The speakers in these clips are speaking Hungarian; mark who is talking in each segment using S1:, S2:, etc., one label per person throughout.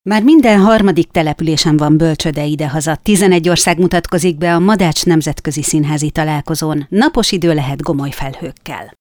S1: Már minden harmadik településen van bölcsöde idehaza. 11 ország mutatkozik be a Madács Nemzetközi Színházi Találkozón. Napos idő lehet gomoly felhőkkel.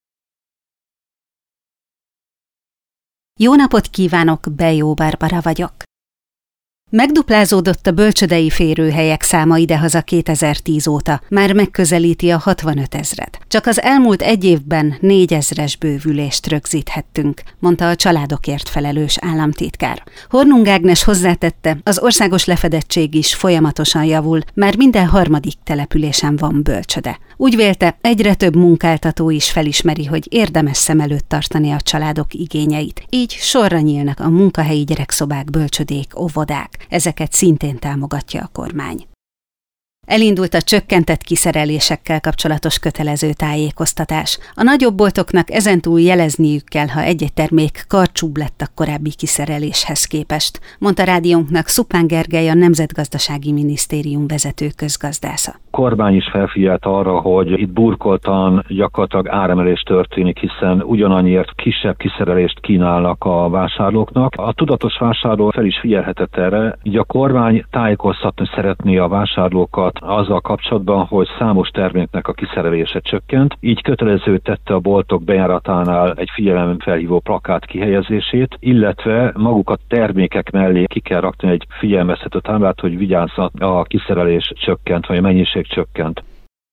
S1: Jó napot kívánok, Bejó Barbara vagyok. Megduplázódott a bölcsödei férőhelyek száma idehaza 2010 óta, már megközelíti a 65 000-et. Csak az elmúlt egy évben 4 000-es bővülést rögzíthettünk, mondta a családokért felelős államtitkár. Hornung Ágnes hozzátette, az országos lefedettség is folyamatosan javul, már minden harmadik településen van bölcsöde. Úgy vélte, egyre több munkáltató is felismeri, hogy érdemes szem előtt tartani a családok igényeit. Így sorra nyílnak a munkahelyi gyerekszobák, bölcsödék, óvodák. Ezeket szintén támogatja a kormány. Elindult a csökkentett kiszerelésekkel kapcsolatos kötelező tájékoztatás. A nagyobb boltoknak ezentúl jelezniük kell, ha egy-egy termék karcsúbb lett a korábbi kiszereléshez képest, mondta rádiónknak Szupán Gergely, a Nemzetgazdasági Minisztérium vezető közgazdásza.
S2: A kormány is felfigyelt arra, hogy itt burkoltan gyakorlatilag áremelés történik, hiszen ugyanannyiért kisebb kiszerelést kínálnak a vásárlóknak. A tudatos vásárló fel is figyelhetett erre, így a kormány tájékoztatni szeretné a vásárlókat azzal kapcsolatban, hogy számos terméknek a kiszerelése csökkent, így kötelező tette a boltok bejáratánál egy figyelemfelhívó plakát kihelyezését, illetve magukat termékek mellé ki kell rakni egy figyelmeztető táblát, hogy vigyázzat, a kiszerelés csökkent, vagy a mennyiség csökkent.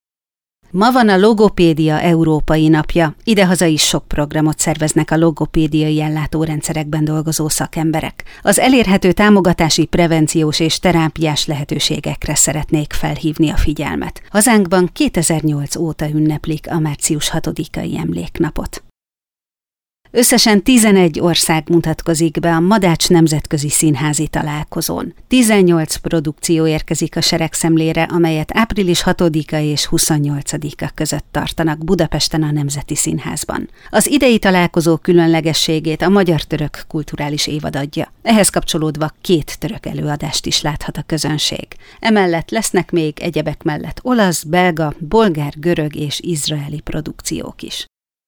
S1: Ma van a Logopédia Európai Napja. Idehaza is sok programot szerveznek a logopédiai ellátórendszerekben dolgozó szakemberek. Az elérhető támogatási, prevenciós és terápiás lehetőségekre szeretnék felhívni a figyelmet. Hazánkban 2008 óta ünneplik a március 6-ai emléknapot. Összesen 11 ország mutatkozik be a Madács Nemzetközi Színházi Találkozón. 18 produkció érkezik a seregszemlére, amelyet április 6-a és 28-a között tartanak Budapesten a Nemzeti Színházban. Az idei találkozó különlegességét a magyar-török kulturális évad adja. Ehhez kapcsolódva 2 török előadást is láthat a közönség. Emellett lesznek még egyebek mellett olasz, belga, bolgár, görög és izraeli produkciók is.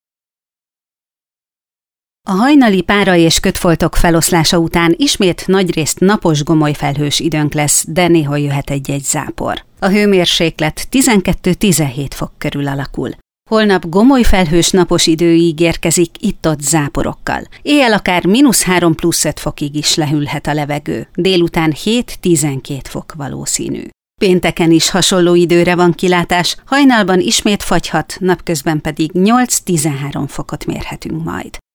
S1: A hajnali pára és kötfoltok feloszlása után ismét nagyrészt napos, gomoly felhős időnk lesz, de néha jöhet egy-egy zápor. A hőmérséklet 12-17 fok körül alakul. Holnap gomoly felhős napos idő ígérkezik itt-ott záporokkal. Éjjel akár -3 + 5 fokig is lehűlhet a levegő, délután 7-12 fok valószínű. Pénteken is hasonló időre van kilátás, hajnalban ismét fagyhat, napközben pedig 8-13 fokot mérhetünk majd.